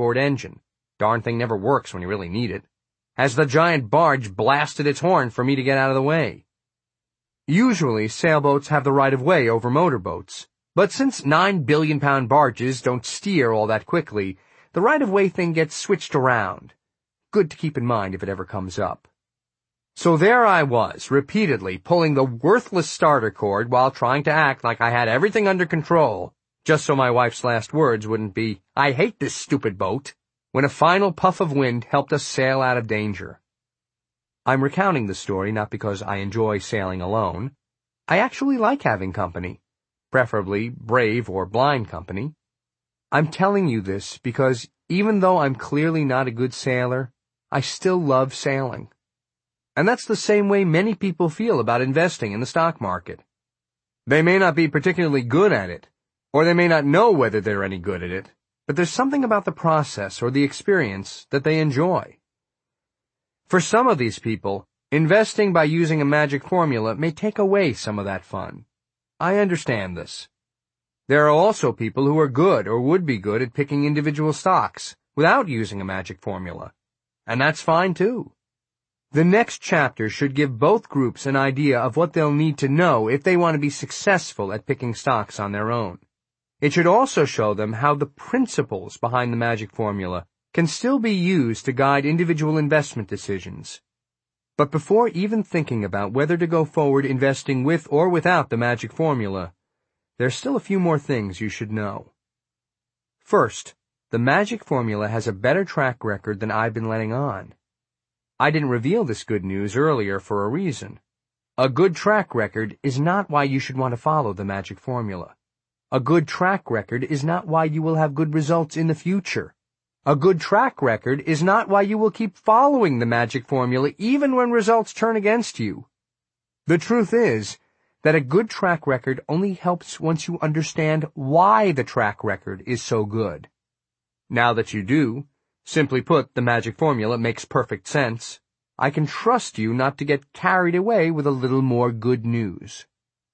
outboard engine. Darn thing never works when you really need it. As the giant barge blasted its horn for me to get out of the way. Usually, sailboats have the right of way over motorboats, but since 9-billion-pound barges don't steer all that quickly, the right of way thing gets switched around. Good to keep in mind if it ever comes up. So there I was, repeatedly pulling the worthless starter cord while trying to act like I had everything under control, just so my wife's last words wouldn't be, "I hate this stupid boat," when a final puff of wind helped us sail out of danger. I'm recounting the story not because I enjoy sailing alone. I actually like having company, preferably brave or blind company. I'm telling you this because even though I'm clearly not a good sailor, I still love sailing. And that's the same way many people feel about investing in the stock market. They may not be particularly good at it, or they may not know whether they're any good at it, but there's something about the process or the experience that they enjoy. For some of these people, investing by using a magic formula may take away some of that fun. I understand this. There are also people who are good or would be good at picking individual stocks without using a magic formula, and that's fine too. The next chapter should give both groups an idea of what they'll need to know if they want to be successful at picking stocks on their own. It should also show them how the principles behind the magic formula can still be used to guide individual investment decisions. But before even thinking about whether to go forward investing with or without the magic formula, there's still a few more things you should know. First, the magic formula has a better track record than I've been letting on. I didn't reveal this good news earlier for a reason. A good track record is not why you should want to follow the magic formula. A good track record is not why you will have good results in the future. A good track record is not why you will keep following the magic formula even when results turn against you. The truth is that a good track record only helps once you understand why the track record is so good. Now that you do, simply put, the magic formula makes perfect sense, I can trust you not to get carried away with a little more good news.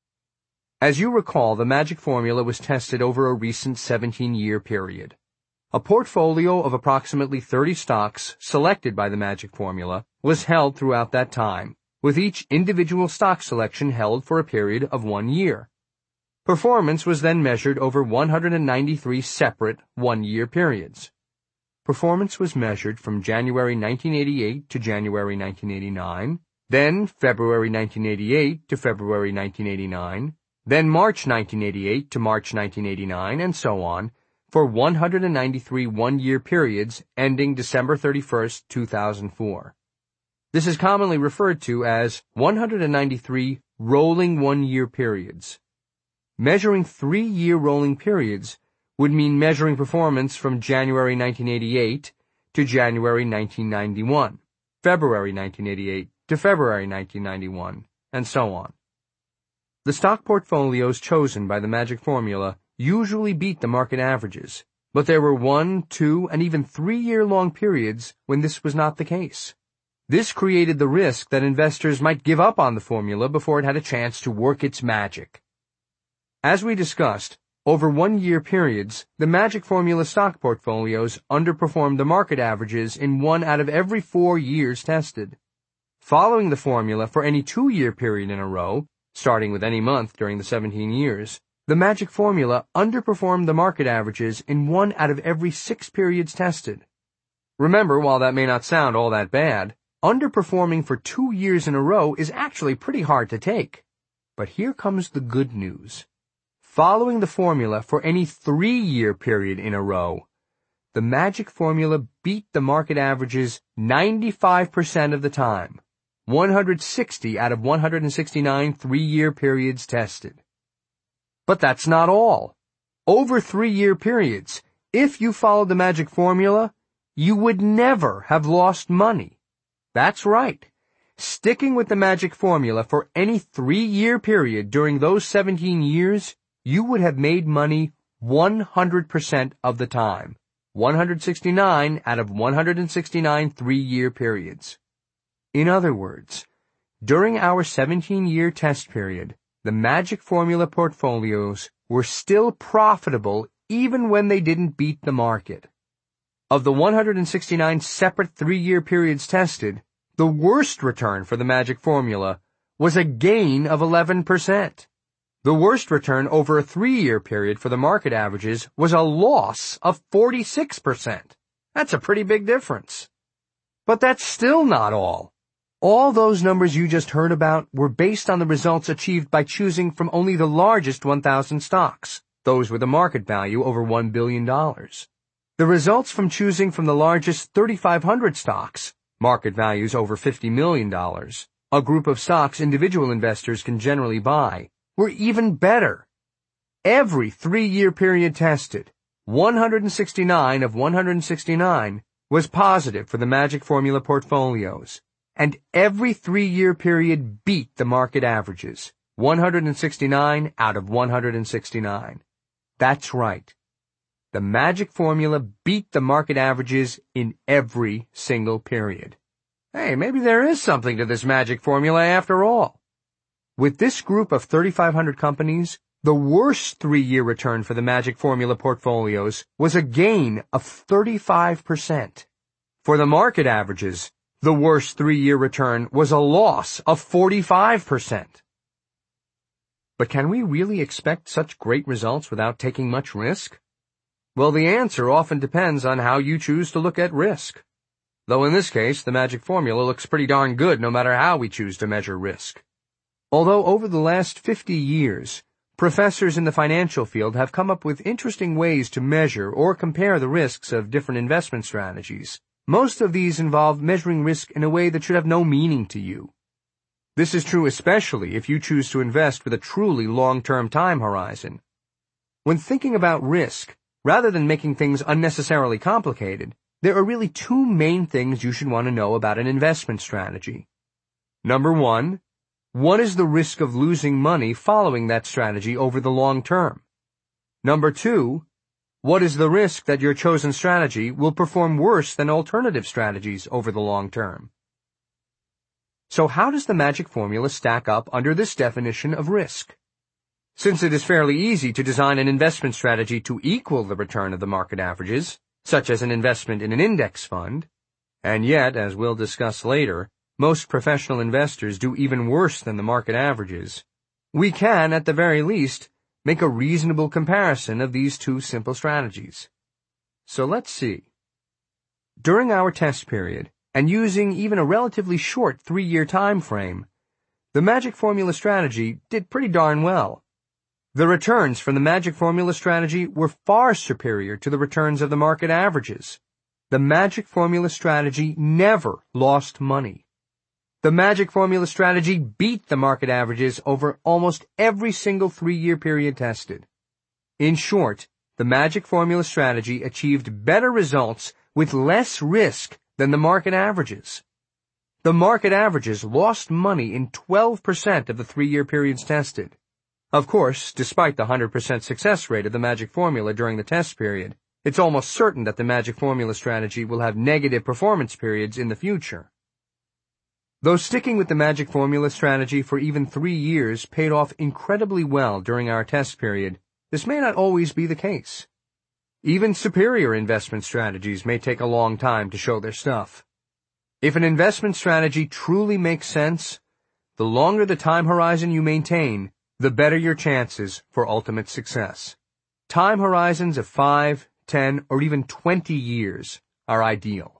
As you recall, the magic formula was tested over a recent 17-year period. A portfolio of approximately 30 stocks selected by the magic formula was held throughout that time, with each individual stock selection held for a period of 1 year. Performance was then measured over 193 separate one-year periods. Performance was measured from January 1988 to January 1989, then February 1988 to February 1989, then March 1988 to March 1989, and so on, for 193 one-year periods ending December 31, 2004. This is commonly referred to as 193 rolling one-year periods. Measuring 3-year rolling periods would mean measuring performance from January 1988 to January 1991, February 1988 to February 1991, and so on. The stock portfolios chosen by the magic formula usually beat the market averages, but there were 1, 2, and even 3-year-long periods when this was not the case. This created the risk that investors might give up on the formula before it had a chance to work its magic. As we discussed, over 1-year periods, the magic formula stock portfolios underperformed the market averages in 1 out of every 4 years tested. Following the formula for any 2-year period in a row, starting with any month during the 17 years, the magic formula underperformed the market averages in 1 out of every 6 periods tested. Remember, while that may not sound all that bad, underperforming for 2 years in a row is actually pretty hard to take. But here comes the good news. Following the formula for any 3-year period in a row, the magic formula beat the market averages 95% of the time, 160 out of 169 3-year periods tested. But that's not all. Over 3-year periods, if you followed the magic formula, you would never have lost money. That's right. Sticking with the magic formula for any 3-year period during those 17 years, you would have made money 100% of the time, 169 out of 169 3-year periods. In other words, during our 17-year test period, the magic formula portfolios were still profitable even when they didn't beat the market. Of the 169 separate 3-year periods tested, the worst return for the magic formula was a gain of 11%. The worst return over a 3-year period for the market averages was a loss of 46%. That's a pretty big difference. But that's still not all. All those numbers you just heard about were based on the results achieved by choosing from only the largest 1,000 stocks, those with a market value over $1 billion. The results from choosing from the largest 3,500 stocks, market values over $50 million, a group of stocks individual investors can generally buy, were even better. Every 3-year period tested, 169 of 169, was positive for the magic formula portfolios, and every 3-year period beat the market averages, 169 out of 169. That's right. The magic formula beat the market averages in every single period. Hey, maybe there is something to this magic formula after all. With this group of 3,500 companies, the worst 3-year return for the magic formula portfolios was a gain of 35%. For the market averages, the worst 3-year return was a loss of 45%. But can we really expect such great results without taking much risk? Well, the answer often depends on how you choose to look at risk. Though in this case, the magic formula looks pretty darn good no matter how we choose to measure risk. Although over the last 50 years, professors in the financial field have come up with interesting ways to measure or compare the risks of different investment strategies, most of these involve measuring risk in a way that should have no meaning to you. This is true especially if you choose to invest with a truly long-term time horizon. When thinking about risk, rather than making things unnecessarily complicated, there are really 2 main things you should want to know about an investment strategy. Number 1, what is the risk of losing money following that strategy over the long term? Number 2, what is the risk that your chosen strategy will perform worse than alternative strategies over the long term? So how does the magic formula stack up under this definition of risk? Since it is fairly easy to design an investment strategy to equal the return of the market averages, such as an investment in an index fund, and yet, as we'll discuss later, most professional investors do even worse than the market averages, we can, at the very least, make a reasonable comparison of these 2 simple strategies. So let's see. During our test period, and using even a relatively short 3-year time frame, the magic formula strategy did pretty darn well. The returns from the magic formula strategy were far superior to the returns of the market averages. The magic formula strategy never lost money. The magic formula strategy beat the market averages over almost every single 3-year period tested. In short, the magic formula strategy achieved better results with less risk than the market averages. The market averages lost money in 12% of the 3-year periods tested. Of course, despite the 100% success rate of the magic formula during the test period, it's almost certain that the magic formula strategy will have negative performance periods in the future. Though sticking with the magic formula strategy for even 3 years paid off incredibly well during our test period, this may not always be the case. Even superior investment strategies may take a long time to show their stuff. If an investment strategy truly makes sense, the longer the time horizon you maintain, the better your chances for ultimate success. Time horizons of 5, 10, or even 20 years are ideal.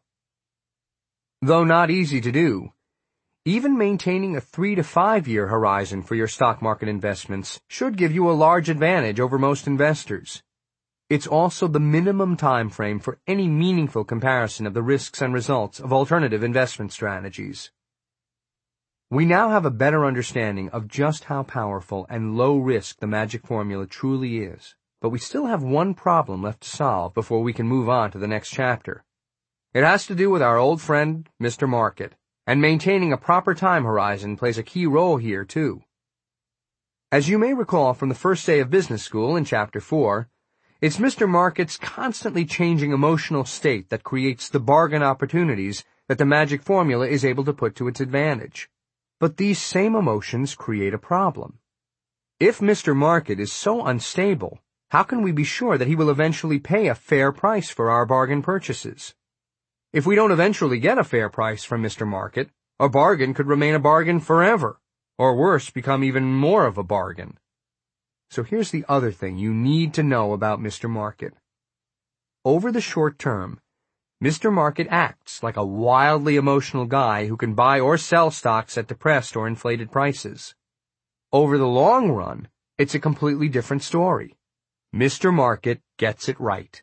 Though not easy to do, even maintaining a 3 to 5 year horizon for your stock market investments should give you a large advantage over most investors. It's also the minimum time frame for any meaningful comparison of the risks and results of alternative investment strategies. We now have a better understanding of just how powerful and low risk the magic formula truly is, but we still have one problem left to solve before we can move on to the next chapter. It has to do with our old friend, Mr. Market, and maintaining a proper time horizon plays a key role here too. As you may recall from the first day of business school in Chapter 4, it's Mr. Market's constantly changing emotional state that creates the bargain opportunities that the magic formula is able to put to its advantage. But these same emotions create a problem. If Mr. Market is so unstable, How can we be sure that he will eventually pay a fair price for our bargain purchases? If we don't eventually get a fair price from Mr. Market, a bargain could remain a bargain forever, or worse, become even more of a bargain. So here's the other thing you need to know about Mr. Market. Over the short term, Mr. Market acts like a wildly emotional guy who can buy or sell stocks at depressed or inflated prices. Over the long run, it's a completely different story. Mr. Market gets it right.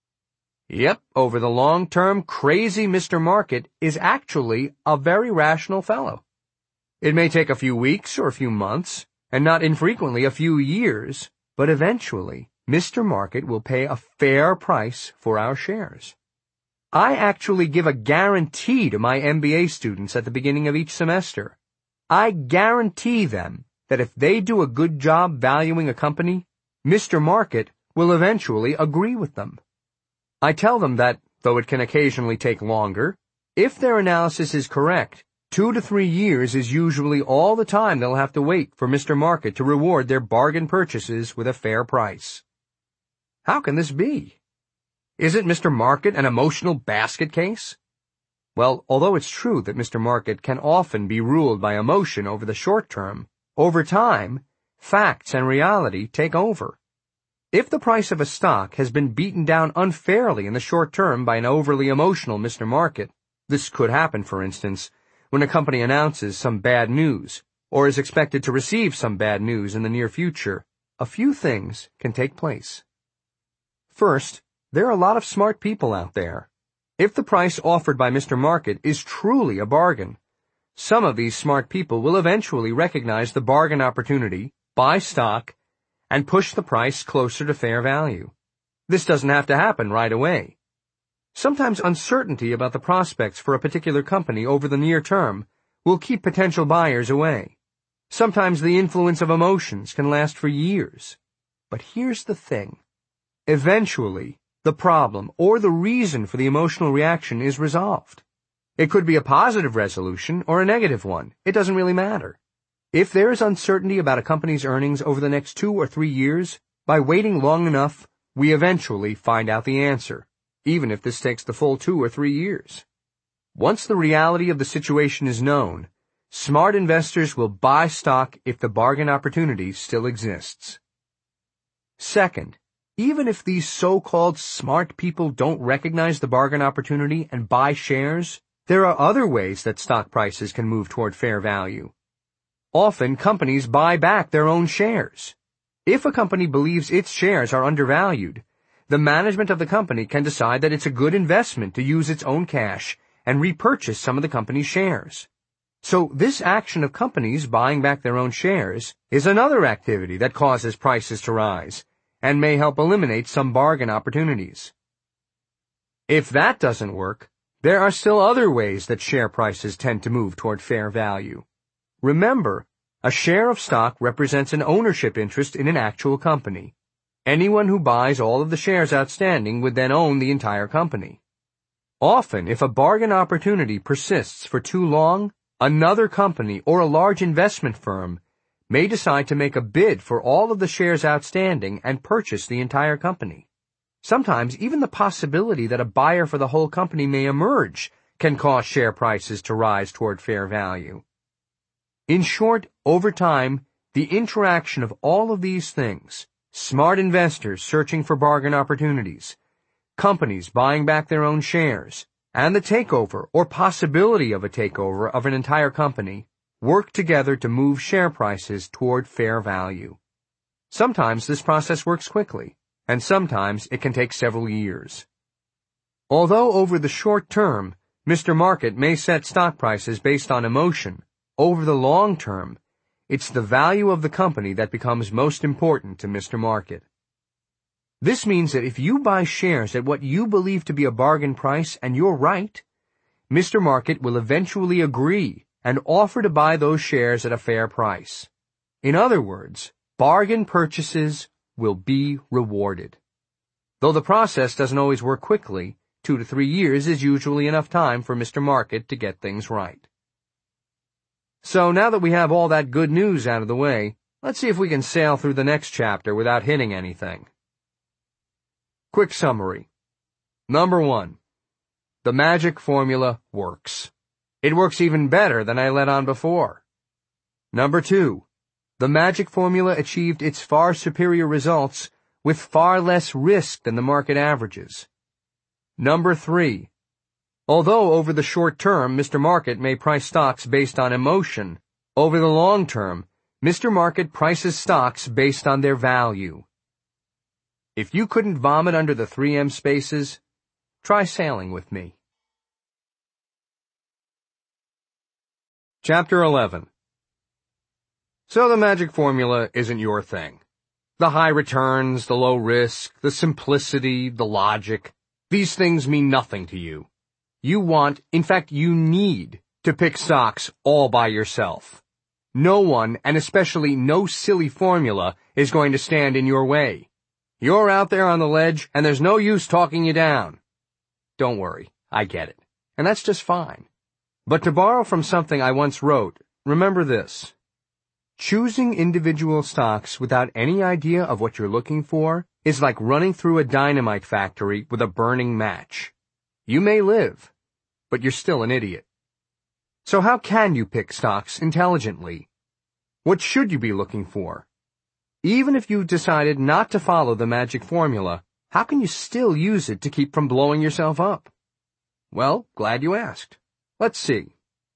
Yep, over the long term, crazy Mr. Market is actually a very rational fellow. It may take a few weeks or a few months, and not infrequently a few years, but eventually, Mr. Market will pay a fair price for our shares. I actually give a guarantee to my MBA students at the beginning of each semester. I guarantee them that if they do a good job valuing a company, Mr. Market will eventually agree with them. I tell them that, though it can occasionally take longer, if their analysis is correct, 2 to 3 years is usually all the time they'll have to wait for Mr. Market to reward their bargain purchases with a fair price. How can this be? Isn't Mr. Market an emotional basket case? Well, although it's true that Mr. Market can often be ruled by emotion over the short term, over time, facts and reality take over. If the price of a stock has been beaten down unfairly in the short term by an overly emotional Mr. Market, this could happen, for instance, when a company announces some bad news, or is expected to receive some bad news in the near future, a few things can take place. First, there are a lot of smart people out there. If the price offered by Mr. Market is truly a bargain, some of these smart people will eventually recognize the bargain opportunity, buy stock, and push the price closer to fair value. This doesn't have to happen right away. Sometimes uncertainty about the prospects for a particular company over the near term will keep potential buyers away. Sometimes the influence of emotions can last for years. But here's the thing. Eventually, the problem or the reason for the emotional reaction is resolved. It could be a positive resolution or a negative one. It doesn't really matter. If there is uncertainty about a company's earnings over the next 2 or 3 years, by waiting long enough, we eventually find out the answer, even if this takes the full 2 or 3 years. Once the reality of the situation is known, smart investors will buy stock if the bargain opportunity still exists. Second, even if these so-called smart people don't recognize the bargain opportunity and buy shares, there are other ways that stock prices can move toward fair value. Often, companies buy back their own shares. If a company believes its shares are undervalued, the management of the company can decide that it's a good investment to use its own cash and repurchase some of the company's shares. So this action of companies buying back their own shares is another activity that causes prices to rise and may help eliminate some bargain opportunities. If that doesn't work, there are still other ways that share prices tend to move toward fair value. Remember, a share of stock represents an ownership interest in an actual company. Anyone who buys all of the shares outstanding would then own the entire company. Often, if a bargain opportunity persists for too long, another company or a large investment firm may decide to make a bid for all of the shares outstanding and purchase the entire company. Sometimes, even the possibility that a buyer for the whole company may emerge can cause share prices to rise toward fair value. In short, over time, the interaction of all of these things, smart investors searching for bargain opportunities, companies buying back their own shares, and the takeover or possibility of a takeover of an entire company, work together to move share prices toward fair value. Sometimes this process works quickly, and sometimes it can take several years. Although over the short term, Mr. Market may set stock prices based on emotion, over the long term, it's the value of the company that becomes most important to Mr. Market. This means that if you buy shares at what you believe to be a bargain price and you're right, Mr. Market will eventually agree and offer to buy those shares at a fair price. In other words, bargain purchases will be rewarded. Though the process doesn't always work quickly, 2 to 3 years is usually enough time for Mr. Market to get things right. So now that we have all that good news out of the way, let's see if we can sail through the next chapter without hitting anything. Quick summary. Number 1. The magic formula works. It works even better than I let on before. Number 2. The magic formula achieved its far superior results with far less risk than the market averages. Number 3. Although over the short term Mr. Market may price stocks based on emotion, over the long term, Mr. Market prices stocks based on their value. If you couldn't vomit under the 3M spaces, try sailing with me. Chapter 11. So the magic formula isn't your thing. The high returns, the low risk, the simplicity, the logic, these things mean nothing to you. You want, in fact you need, to pick stocks all by yourself. No one, and especially no silly formula, is going to stand in your way. You're out there on the ledge, and there's no use talking you down. Don't worry, I get it. And that's just fine. But to borrow from something I once wrote, remember this. Choosing individual stocks without any idea of what you're looking for is like running through a dynamite factory with a burning match. You may live, but you're still an idiot. So how can you pick stocks intelligently? What should you be looking for? Even if you've decided not to follow the magic formula, how can you still use it to keep from blowing yourself up? Well, glad you asked. Let's see.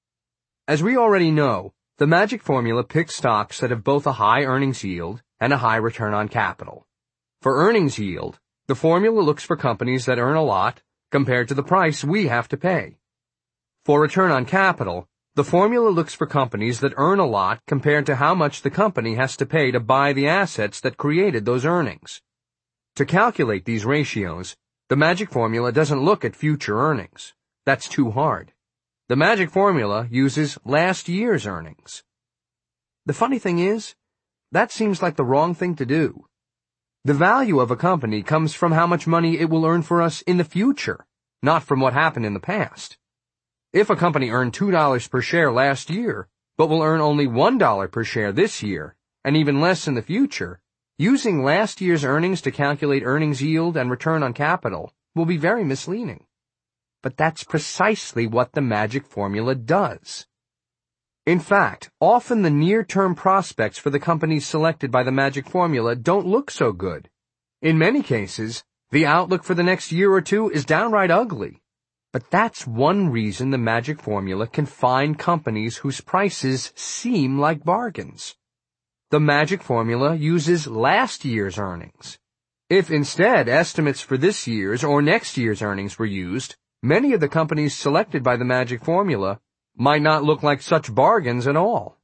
As we already know, the magic formula picks stocks that have both a high earnings yield and a high return on capital. For earnings yield, the formula looks for companies that earn a lot compared to the price we have to pay. For return on capital, the formula looks for companies that earn a lot compared to how much the company has to pay to buy the assets that created those earnings. To calculate these ratios, the magic formula doesn't look at future earnings. That's too hard. The magic formula uses last year's earnings. The funny thing is, that seems like the wrong thing to do. The value of a company comes from how much money it will earn for us in the future, not from what happened in the past. If a company earned $2 per share last year, but will earn only $1 per share this year, and even less in the future, using last year's earnings to calculate earnings yield and return on capital will be very misleading. But that's precisely what the magic formula does. In fact, often the near-term prospects for the companies selected by the magic formula don't look so good. In many cases, the outlook for the next year or two is downright ugly. But that's one reason the magic formula can find companies whose prices seem like bargains. The magic formula uses last year's earnings. If instead estimates for this year's or next year's earnings were used, many of the companies selected by the magic formula might not look like such bargains at all.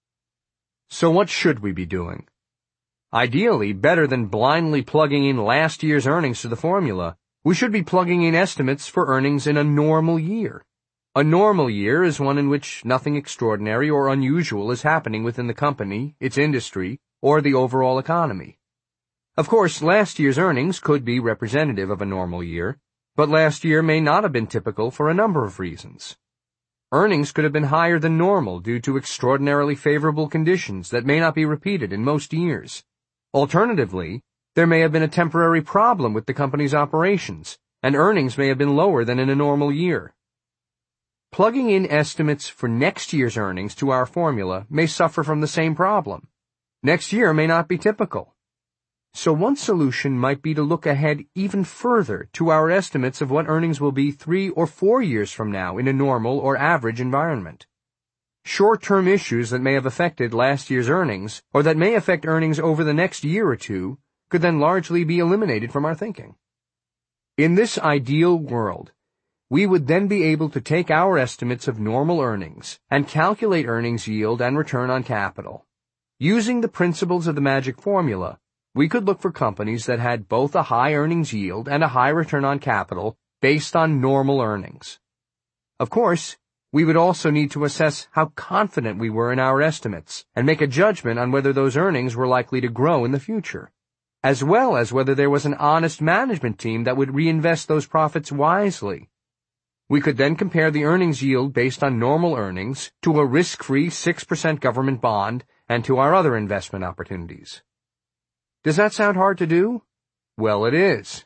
So what should we be doing? Ideally, better than blindly plugging in last year's earnings to the formula, we should be plugging in estimates for earnings in a normal year. A normal year is one in which nothing extraordinary or unusual is happening within the company, its industry, or the overall economy. Of course, last year's earnings could be representative of a normal year, but last year may not have been typical for a number of reasons. Earnings could have been higher than normal due to extraordinarily favorable conditions that may not be repeated in most years. Alternatively, there may have been a temporary problem with the company's operations, and earnings may have been lower than in a normal year. Plugging in estimates for next year's earnings to our formula may suffer from the same problem. Next year may not be typical. So one solution might be to look ahead even further to our estimates of what earnings will be 3 or 4 years from now in a normal or average environment. Short-term issues that may have affected last year's earnings, or that may affect earnings over the next year or two, could then largely be eliminated from our thinking. In this ideal world, we would then be able to take our estimates of normal earnings and calculate earnings yield and return on capital. Using the principles of the magic formula, we could look for companies that had both a high earnings yield and a high return on capital based on normal earnings. Of course, we would also need to assess how confident we were in our estimates and make a judgment on whether those earnings were likely to grow in the future, as well as whether there was an honest management team that would reinvest those profits wisely. We could then compare the earnings yield based on normal earnings to a risk-free 6% government bond and to our other investment opportunities. Does that sound hard to do? Well, it is.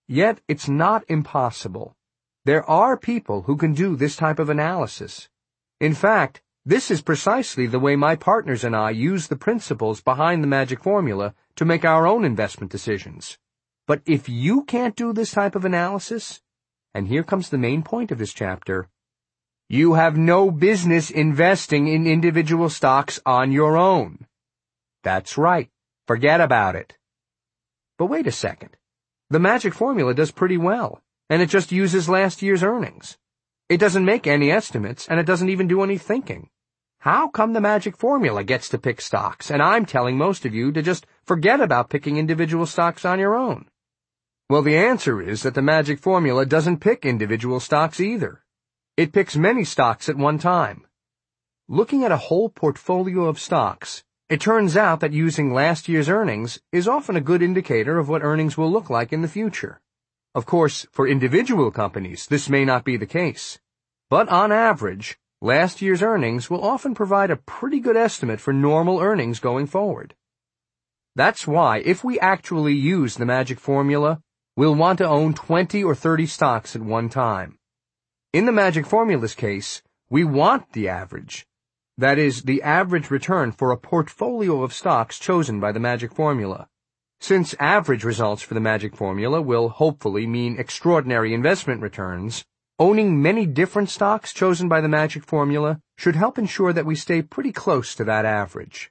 Yet it's not impossible. There are people who can do this type of analysis. In fact, this is precisely the way my partners and I use the principles behind the magic formula to make our own investment decisions. But if you can't do this type of analysis, and here comes the main point of this chapter, you have no business investing in individual stocks on your own. That's right. Forget about it. But wait a second. The magic formula does pretty well, and it just uses last year's earnings. It doesn't make any estimates, and it doesn't even do any thinking. How come the magic formula gets to pick stocks, and I'm telling most of you to just forget about picking individual stocks on your own? Well, the answer is that the magic formula doesn't pick individual stocks either. It picks many stocks at one time. Looking at a whole portfolio of stocks, it turns out that using last year's earnings is often a good indicator of what earnings will look like in the future. Of course, for individual companies, this may not be the case. But on average, last year's earnings will often provide a pretty good estimate for normal earnings going forward. That's why, if we actually use the magic formula, we'll want to own 20 or 30 stocks at one time. In the magic formula's case, we want the average. That is, the average return for a portfolio of stocks chosen by the magic formula. Since average results for the magic formula will hopefully mean extraordinary investment returns, owning many different stocks chosen by the magic formula should help ensure that we stay pretty close to that average.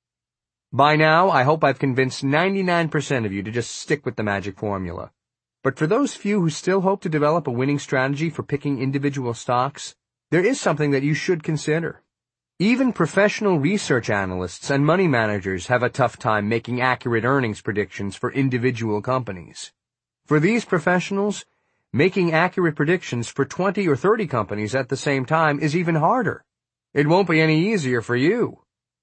By now, I hope I've convinced 99% of you to just stick with the magic formula. But for those few who still hope to develop a winning strategy for picking individual stocks, there is something that you should consider. Even professional research analysts and money managers have a tough time making accurate earnings predictions for individual companies. For these professionals, making accurate predictions for 20 or 30 companies at the same time is even harder. It won't be any easier for you.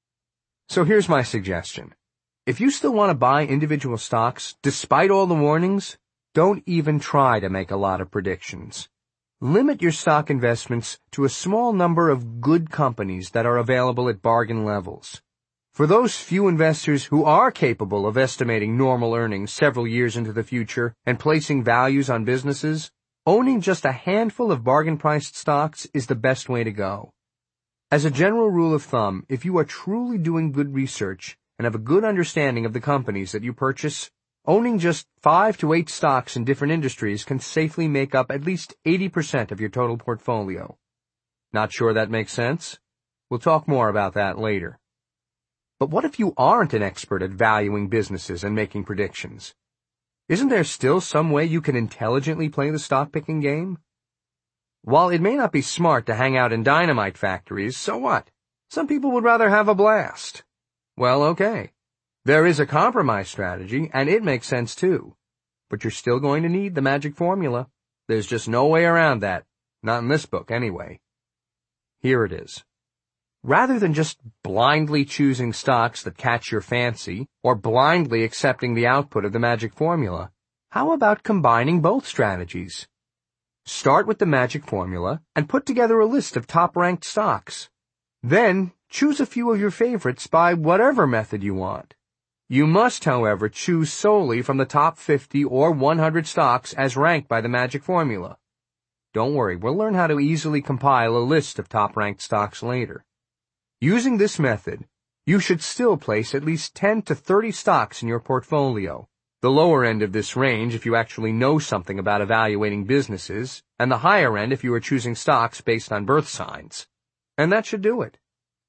So here's my suggestion. If you still want to buy individual stocks, despite all the warnings, don't even try to make a lot of predictions. Limit your stock investments to a small number of good companies that are available at bargain levels. For those few investors who are capable of estimating normal earnings several years into the future and placing values on businesses, owning just a handful of bargain-priced stocks is the best way to go. As a general rule of thumb, if you are truly doing good research and have a good understanding of the companies that you purchase, owning just 5 to 8 stocks in different industries can safely make up at least 80% of your total portfolio. Not sure that makes sense? We'll talk more about that later. But what if you aren't an expert at valuing businesses and making predictions? Isn't there still some way you can intelligently play the stock-picking game? While it may not be smart to hang out in dynamite factories, so what? Some people would rather have a blast. Well, okay. There is a compromise strategy, and it makes sense too. But you're still going to need the magic formula. There's just no way around that. Not in this book, anyway. Here it is. Rather than just blindly choosing stocks that catch your fancy, or blindly accepting the output of the magic formula, how about combining both strategies? Start with the magic formula and put together a list of top-ranked stocks. Then, choose a few of your favorites by whatever method you want. You must, however, choose solely from the top 50 or 100 stocks as ranked by the magic formula. Don't worry, we'll learn how to easily compile a list of top-ranked stocks later. Using this method, you should still place at least 10 to 30 stocks in your portfolio, the lower end of this range if you actually know something about evaluating businesses, and the higher end if you are choosing stocks based on birth signs. And that should do it.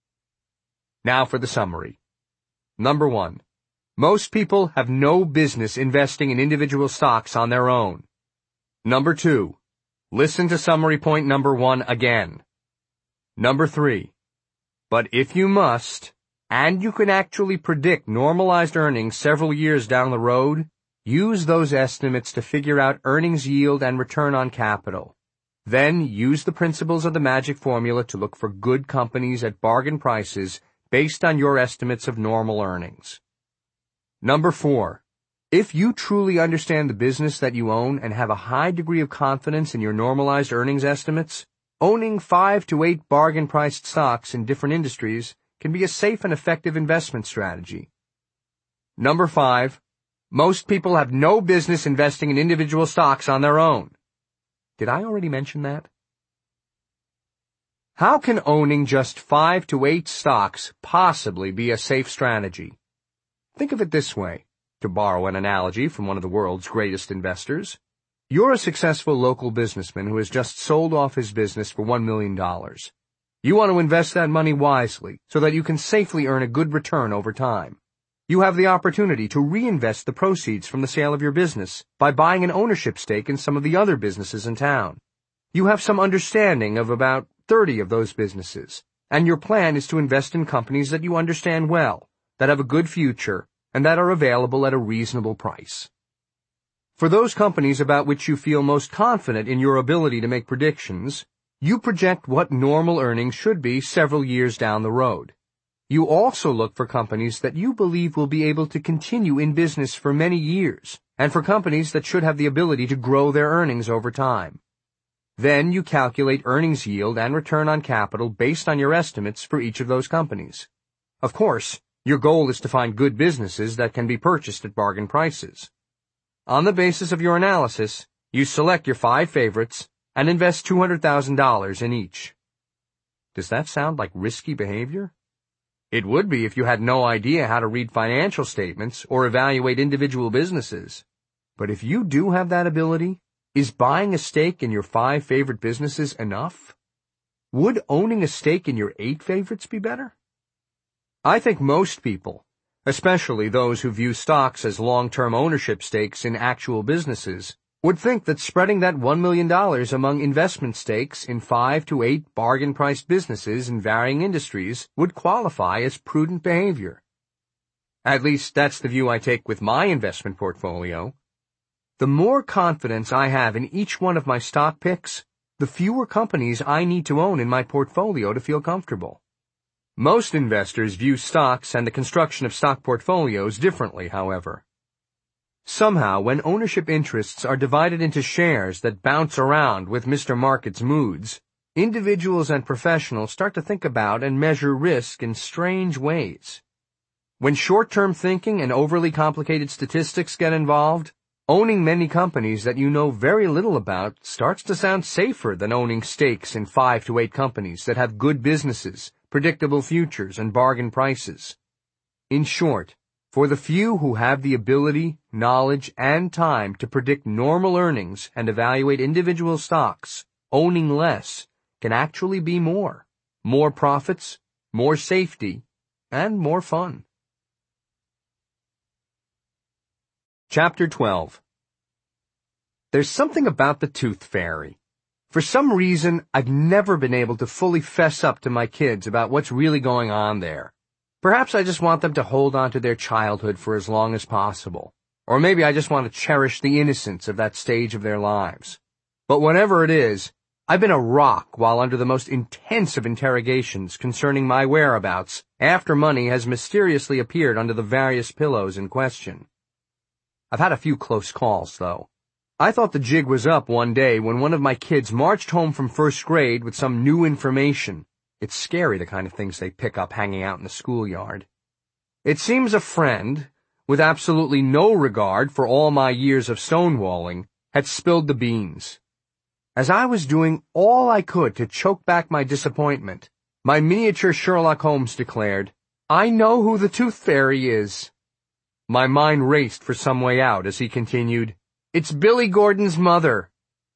Now for the summary. Number 1. Most people have no business investing in individual stocks on their own. Number 2. Listen to summary point number 1 again. Number 3. But if you must, and you can actually predict normalized earnings several years down the road, use those estimates to figure out earnings yield and return on capital. Then use the principles of the magic formula to look for good companies at bargain prices based on your estimates of normal earnings. Number 4. If you truly understand the business that you own and have a high degree of confidence in your normalized earnings estimates, owning 5 to 8 bargain-priced stocks in different industries can be a safe and effective investment strategy. Number 5. Most people have no business investing in individual stocks on their own. Did I already mention that? How can owning just 5 to 8 stocks possibly be a safe strategy? Think of it this way, to borrow an analogy from one of the world's greatest investors. You're a successful local businessman who has just sold off his business for $1 million. You want to invest that money wisely so that you can safely earn a good return over time. You have the opportunity to reinvest the proceeds from the sale of your business by buying an ownership stake in some of the other businesses in town. You have some understanding of about 30 of those businesses, and your plan is to invest in companies that you understand well, that have a good future, and that are available at a reasonable price. For those companies about which you feel most confident in your ability to make predictions, you project what normal earnings should be several years down the road. You also look for companies that you believe will be able to continue in business for many years, and for companies that should have the ability to grow their earnings over time. Then you calculate earnings yield and return on capital based on your estimates for each of those companies. Of course, your goal is to find good businesses that can be purchased at bargain prices. On the basis of your analysis, you select your 5 favorites and invest $200,000 in each. Does that sound like risky behavior? It would be if you had no idea how to read financial statements or evaluate individual businesses. But if you do have that ability, is buying a stake in your 5 favorite businesses enough? Would owning a stake in your 8 favorites be better? I think most people, especially those who view stocks as long-term ownership stakes in actual businesses, would think that spreading that $1 million among investment stakes in 5 to 8 bargain-priced businesses in varying industries would qualify as prudent behavior. At least that's the view I take with my investment portfolio. The more confidence I have in each one of my stock picks, the fewer companies I need to own in my portfolio to feel comfortable. Most investors view stocks and the construction of stock portfolios differently, however. Somehow, when ownership interests are divided into shares that bounce around with Mr. Market's moods, individuals and professionals start to think about and measure risk in strange ways. When short-term thinking and overly complicated statistics get involved, owning many companies that you know very little about starts to sound safer than owning stakes in 5 to 8 companies that have good businesses, predictable futures, and bargain prices. In short, for the few who have the ability, knowledge, and time to predict normal earnings and evaluate individual stocks, owning less can actually be more profits, more safety, and more fun. Chapter 12. There's something about the tooth fairy. For some reason, I've never been able to fully fess up to my kids about what's really going on there. Perhaps I just want them to hold on to their childhood for as long as possible. Or maybe I just want to cherish the innocence of that stage of their lives. But whatever it is, I've been a rock while under the most intense of interrogations concerning my whereabouts after money has mysteriously appeared under the various pillows in question. I've had a few close calls, though. I thought the jig was up one day when one of my kids marched home from first grade with some new information. It's scary, the kind of things they pick up hanging out in the schoolyard. It seems a friend, with absolutely no regard for all my years of stonewalling, had spilled the beans. As I was doing all I could to choke back my disappointment, my miniature Sherlock Holmes declared, "I know who the tooth fairy is." My mind raced for some way out as he continued, "It's Billy Gordon's mother."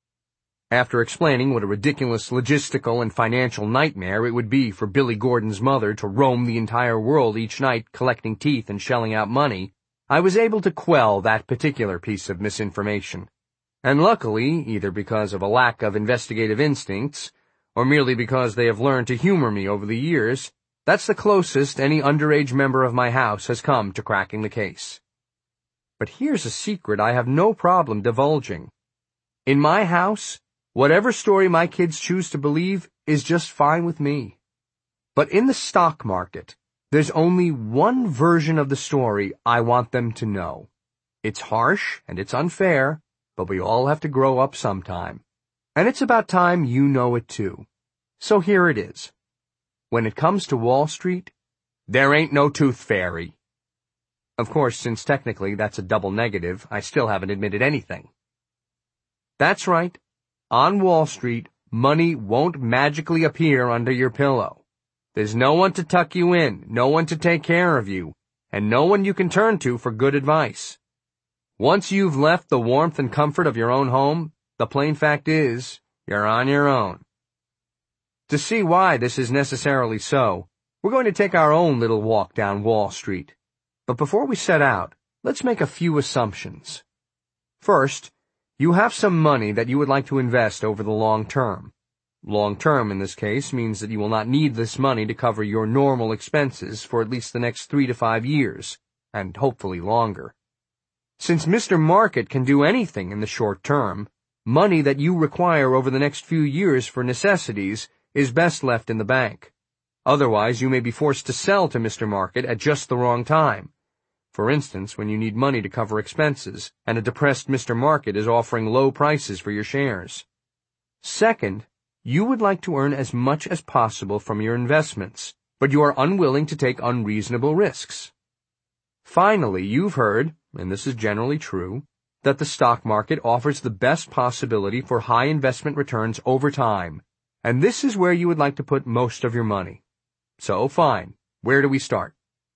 After explaining what a ridiculous logistical and financial nightmare it would be for Billy Gordon's mother to roam the entire world each night collecting teeth and shelling out money, I was able to quell that particular piece of misinformation. And luckily, either because of a lack of investigative instincts, or merely because they have learned to humor me over the years, that's the closest any underage member of my house has come to cracking the case. But here's a secret I have no problem divulging. In my house, whatever story my kids choose to believe is just fine with me. But in the stock market, there's only one version of the story I want them to know. It's harsh and it's unfair, but we all have to grow up sometime. And it's about time you know it too. So here it is. When it comes to Wall Street, there ain't no tooth fairy. Of course, since technically that's a double negative, I still haven't admitted anything. That's right. On Wall Street, money won't magically appear under your pillow. There's no one to tuck you in, no one to take care of you, and no one you can turn to for good advice. Once you've left the warmth and comfort of your own home, the plain fact is, you're on your own. To see why this is necessarily so, we're going to take our own little walk down Wall Street. But before we set out, let's make a few assumptions. First, you have some money that you would like to invest over the long term. Long term in this case means that you will not need this money to cover your normal expenses for at least the next 3 to 5 years, and hopefully longer. Since Mr. Market can do anything in the short term, money that you require over the next few years for necessities is best left in the bank. Otherwise, you may be forced to sell to Mr. Market at just the wrong time. For instance, when you need money to cover expenses, and a depressed Mr. Market is offering low prices for your shares. Second, you would like to earn as much as possible from your investments, but you are unwilling to take unreasonable risks. Finally, you've heard, and this is generally true, that the stock market offers the best possibility for high investment returns over time, and this is where you would like to put most of your money. So, fine. Where do we start?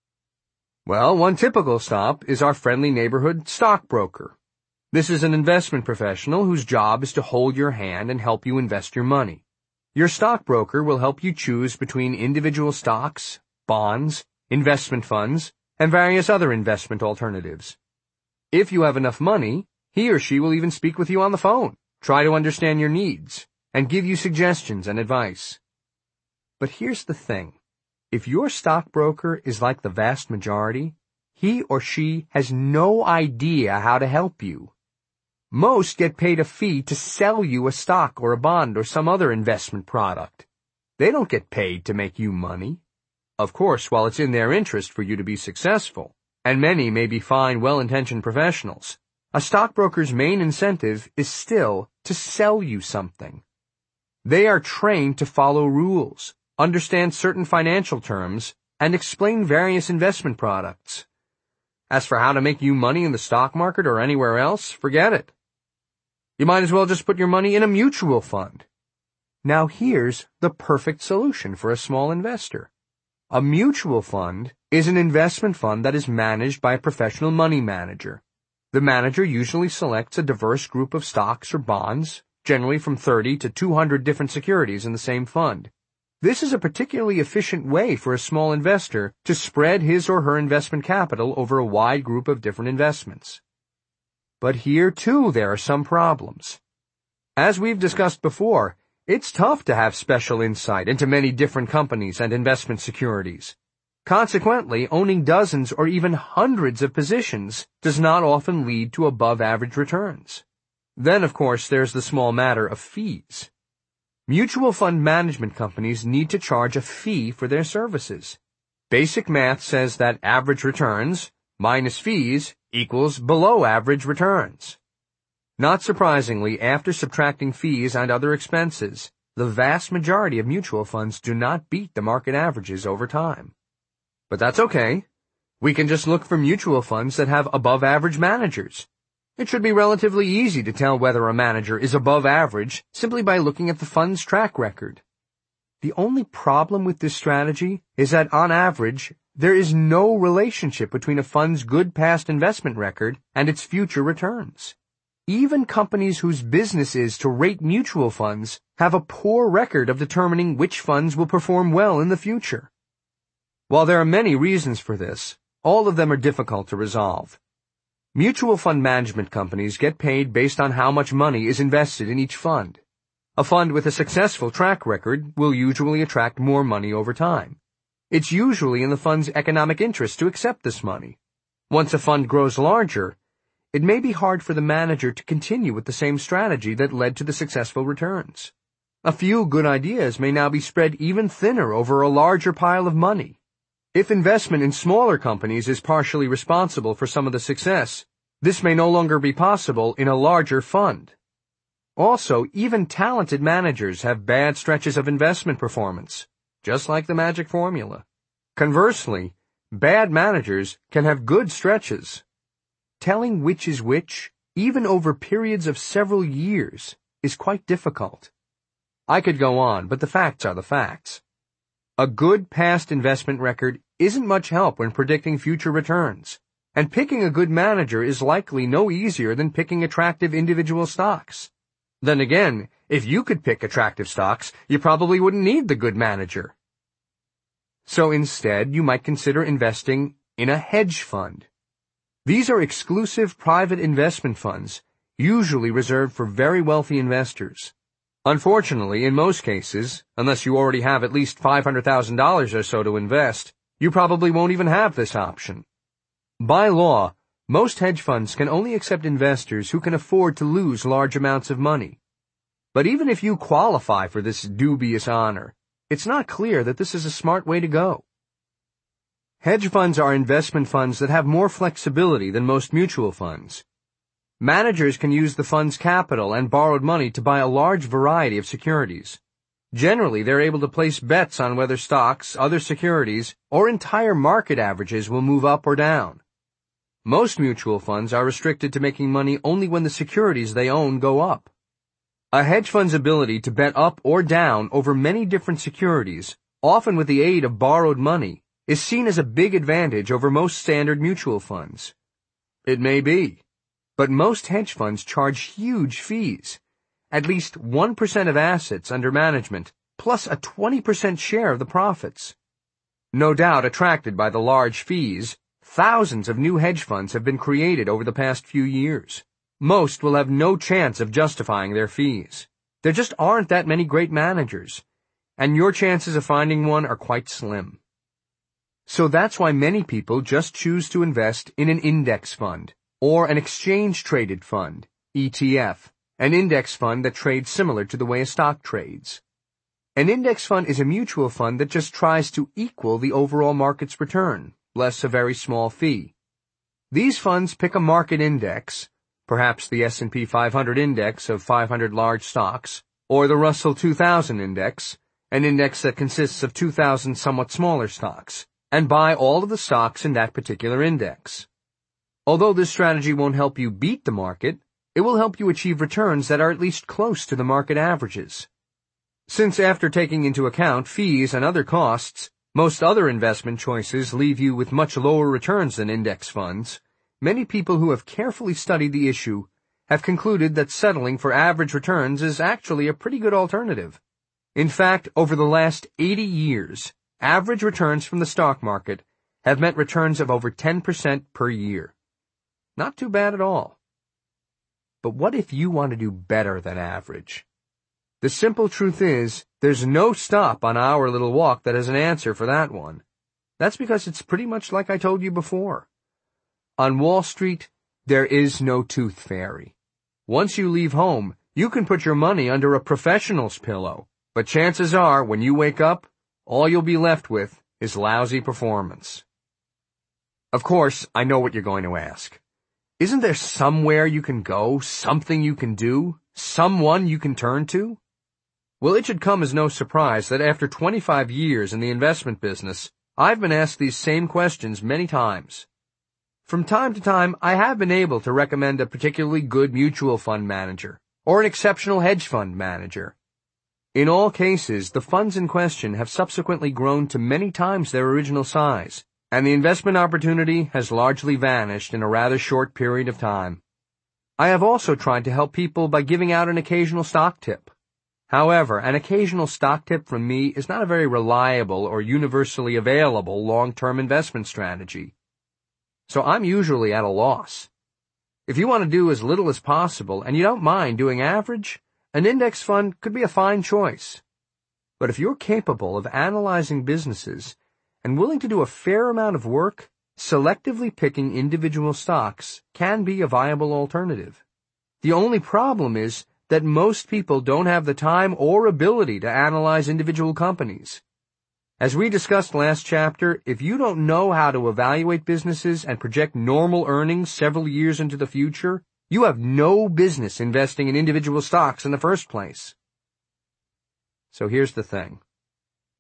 Well, one typical stop is our friendly neighborhood stockbroker. This is an investment professional whose job is to hold your hand and help you invest your money. Your stockbroker will help you choose between individual stocks, bonds, investment funds, and various other investment alternatives. If you have enough money, he or she will even speak with you on the phone, try to understand your needs, and give you suggestions and advice. But here's the thing. If your stockbroker is like the vast majority, he or she has no idea how to help you. Most get paid a fee to sell you a stock or a bond or some other investment product. They don't get paid to make you money. Of course, while it's in their interest for you to be successful, and many may be fine, well-intentioned professionals, a stockbroker's main incentive is still to sell you something. They are trained to follow rules, understand certain financial terms, and explain various investment products. As for how to make you money in the stock market or anywhere else, forget it. You might as well just put your money in a mutual fund. Now here's the perfect solution for a small investor. A mutual fund is an investment fund that is managed by a professional money manager. The manager usually selects a diverse group of stocks or bonds, generally from 30 to 200 different securities in the same fund. This is a particularly efficient way for a small investor to spread his or her investment capital over a wide group of different investments. But here, too, there are some problems. As we've discussed before, it's tough to have special insight into many different companies and investment securities. Consequently, owning dozens or even hundreds of positions does not often lead to above-average returns. Then, of course, there's the small matter of fees. Mutual fund management companies need to charge a fee for their services. Basic math says that average returns minus fees equals below-average returns. Not surprisingly, after subtracting fees and other expenses, the vast majority of mutual funds do not beat the market averages over time. But that's okay. We can just look for mutual funds that have above-average managers. It should be relatively easy to tell whether a manager is above average simply by looking at the fund's track record. The only problem with this strategy is that, on average, there is no relationship between a fund's good past investment record and its future returns. Even companies whose business is to rate mutual funds have a poor record of determining which funds will perform well in the future. While there are many reasons for this, all of them are difficult to resolve. Mutual fund management companies get paid based on how much money is invested in each fund. A fund with a successful track record will usually attract more money over time. It's usually in the fund's economic interest to accept this money. Once a fund grows larger, it may be hard for the manager to continue with the same strategy that led to the successful returns. A few good ideas may now be spread even thinner over a larger pile of money. If investment in smaller companies is partially responsible for some of the success, this may no longer be possible in a larger fund. Also, even talented managers have bad stretches of investment performance, just like the magic formula. Conversely, bad managers can have good stretches. Telling which is which, even over periods of several years, is quite difficult. I could go on, but the facts are the facts. A good past investment record isn't much help when predicting future returns, and picking a good manager is likely no easier than picking attractive individual stocks. Then again, if you could pick attractive stocks, you probably wouldn't need the good manager. So instead, you might consider investing in a hedge fund. These are exclusive private investment funds, usually reserved for very wealthy investors. Unfortunately, in most cases, unless you already have at least $500,000 or so to invest, you probably won't even have this option. By law, most hedge funds can only accept investors who can afford to lose large amounts of money. But even if you qualify for this dubious honor, it's not clear that this is a smart way to go. Hedge funds are investment funds that have more flexibility than most mutual funds. Managers can use the fund's capital and borrowed money to buy a large variety of securities. Generally, they're able to place bets on whether stocks, other securities, or entire market averages will move up or down. Most mutual funds are restricted to making money only when the securities they own go up. A hedge fund's ability to bet up or down over many different securities, often with the aid of borrowed money, is seen as a big advantage over most standard mutual funds. It may be, but most hedge funds charge huge fees, at least 1% of assets under management, plus a 20% share of the profits. No doubt attracted by the large fees, thousands of new hedge funds have been created over the past few years. Most will have no chance of justifying their fees. There just aren't that many great managers, and your chances of finding one are quite slim. So that's why many people just choose to invest in an index fund, or an exchange-traded fund, ETF, an index fund that trades similar to the way a stock trades. An index fund is a mutual fund that just tries to equal the overall market's return, less a very small fee. These funds pick a market index, perhaps the S&P 500 index of 500 large stocks, or the Russell 2000 index, an index that consists of 2,000 somewhat smaller stocks, and buy all of the stocks in that particular index. Although this strategy won't help you beat the market, it will help you achieve returns that are at least close to the market averages. Since after taking into account fees and other costs, most other investment choices leave you with much lower returns than index funds, many people who have carefully studied the issue have concluded that settling for average returns is actually a pretty good alternative. In fact, over the last 80 years, average returns from the stock market have meant returns of over 10% per year. Not too bad at all. But what if you want to do better than average? The simple truth is, there's no stop on our little walk that has an answer for that one. That's because it's pretty much like I told you before. On Wall Street, there is no tooth fairy. Once you leave home, you can put your money under a professional's pillow, but chances are, when you wake up, all you'll be left with is lousy performance. Of course, I know what you're going to ask. Isn't there somewhere you can go, something you can do, someone you can turn to? Well, it should come as no surprise that after 25 years in the investment business, I've been asked these same questions many times. From time to time, I have been able to recommend a particularly good mutual fund manager, or an exceptional hedge fund manager. In all cases, the funds in question have subsequently grown to many times their original size, and the investment opportunity has largely vanished in a rather short period of time. I have also tried to help people by giving out an occasional stock tip. However, an occasional stock tip from me is not a very reliable or universally available long-term investment strategy. So I'm usually at a loss. If you want to do as little as possible and you don't mind doing average, an index fund could be a fine choice. But if you're capable of analyzing businesses and willing to do a fair amount of work, selectively picking individual stocks can be a viable alternative. The only problem is that most people don't have the time or ability to analyze individual companies. As we discussed last chapter, if you don't know how to evaluate businesses and project normal earnings several years into the future, you have no business investing in individual stocks in the first place. So here's the thing.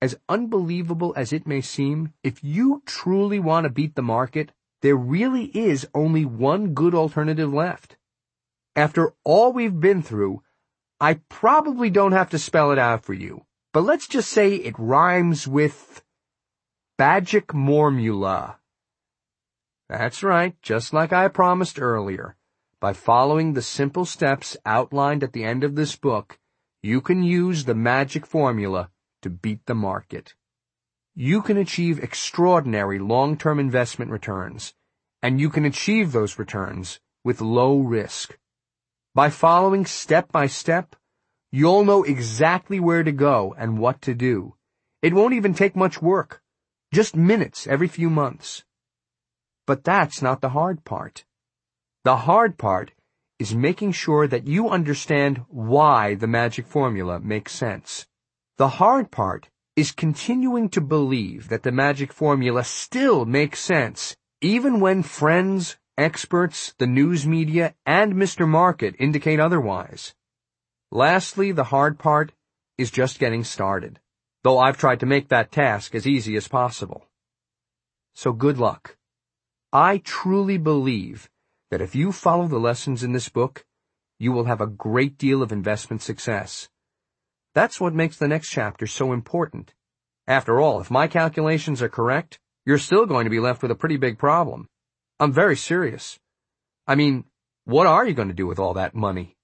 as unbelievable as it may seem, if you truly want to beat the market, there really is only one good alternative left. After all we've been through, I probably don't have to spell it out for you, but let's just say it rhymes with Magic Formula. That's right, just like I promised earlier. By following the simple steps outlined at the end of this book, you can use the magic formula to beat the market. You can achieve extraordinary long-term investment returns, and you can achieve those returns with low risk. By following step by step, you'll know exactly where to go and what to do. It won't even take much work, just minutes every few months. But that's not the hard part. The hard part is making sure that you understand why the magic formula makes sense. The hard part is continuing to believe that the magic formula still makes sense, even when friends, experts, the news media, and Mr. Market indicate otherwise. Lastly, the hard part is just getting started, though I've tried to make that task as easy as possible. So good luck. I truly believe that if you follow the lessons in this book, you will have a great deal of investment success. That's what makes the next chapter so important. After all, if my calculations are correct, you're still going to be left with a pretty big problem. I'm very serious. I mean, what are you going to do with all that money?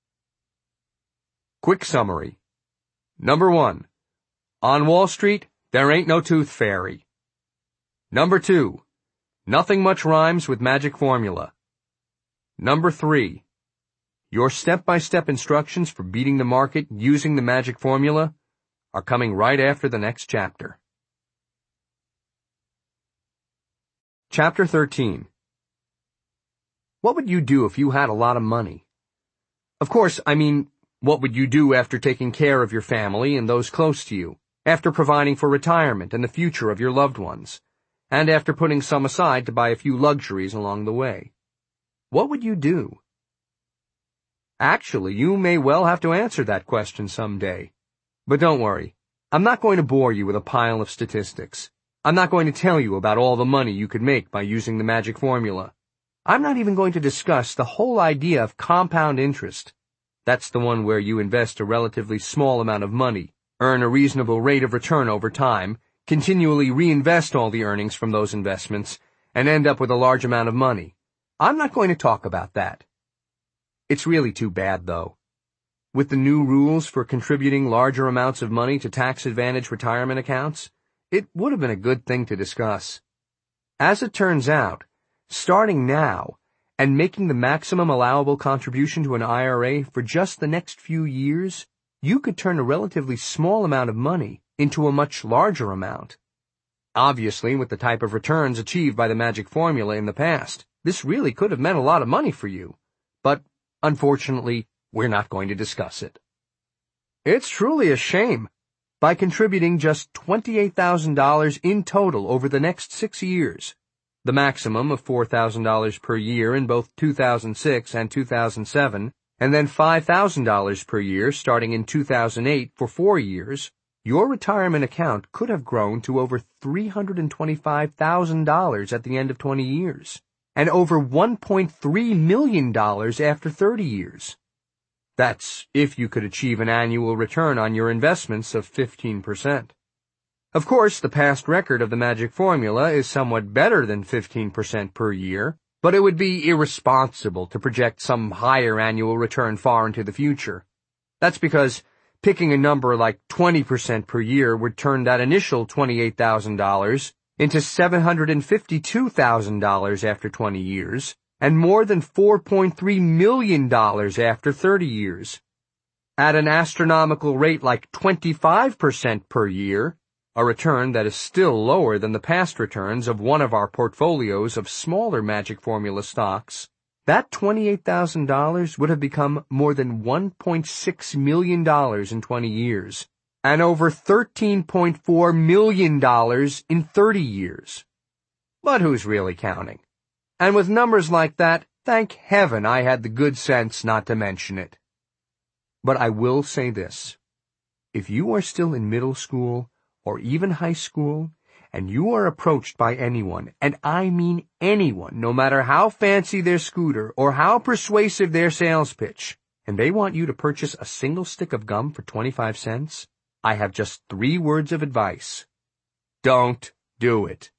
Quick summary. Number 1. On Wall Street, there ain't no tooth fairy. Number 2. Nothing much rhymes with magic formula. Number 3. Your step-by-step instructions for beating the market using the magic formula are coming right after the next chapter. Chapter 13. What would you do if you had a lot of money? Of course, I mean, what would you do after taking care of your family and those close to you, after providing for retirement and the future of your loved ones, and after putting some aside to buy a few luxuries along the way? What would you do? Actually, you may well have to answer that question someday. But don't worry, I'm not going to bore you with a pile of statistics. I'm not going to tell you about all the money you could make by using the magic formula. I'm not even going to discuss the whole idea of compound interest. That's the one where you invest a relatively small amount of money, earn a reasonable rate of return over time, continually reinvest all the earnings from those investments, and end up with a large amount of money. I'm not going to talk about that. It's really too bad, though. With the new rules for contributing larger amounts of money to tax-advantaged retirement accounts, it would have been a good thing to discuss. As it turns out, starting now and making the maximum allowable contribution to an IRA for just the next few years, you could turn a relatively small amount of money into a much larger amount. Obviously, with the type of returns achieved by the magic formula in the past, this really could have meant a lot of money for you. But, unfortunately, we're not going to discuss it. It's truly a shame. By contributing just $28,000 in total over the next 6 years, the maximum of $4,000 per year in both 2006 and 2007, and then $5,000 per year starting in 2008 for 4 years, your retirement account could have grown to over $325,000 at the end of 20 years, and over $1.3 million after 30 years. That's if you could achieve an annual return on your investments of 15%. Of course, the past record of the magic formula is somewhat better than 15% per year, but it would be irresponsible to project some higher annual return far into the future. That's because picking a number like 20% per year would turn that initial $28,000 into $752,000 after 20 years, and more than $4.3 million after 30 years. At an astronomical rate like 25% per year, a return that is still lower than the past returns of one of our portfolios of smaller magic formula stocks, that $28,000 would have become more than $1.6 million in 20 years, and over $13.4 million in 30 years. But who's really counting? And with numbers like that, thank heaven I had the good sense not to mention it. But I will say this. If you are still in middle school or even high school, and you are approached by anyone, and I mean anyone, no matter how fancy their scooter or how persuasive their sales pitch, and they want you to purchase a single stick of gum for 25 cents, I have just 3 words of advice. Don't do it.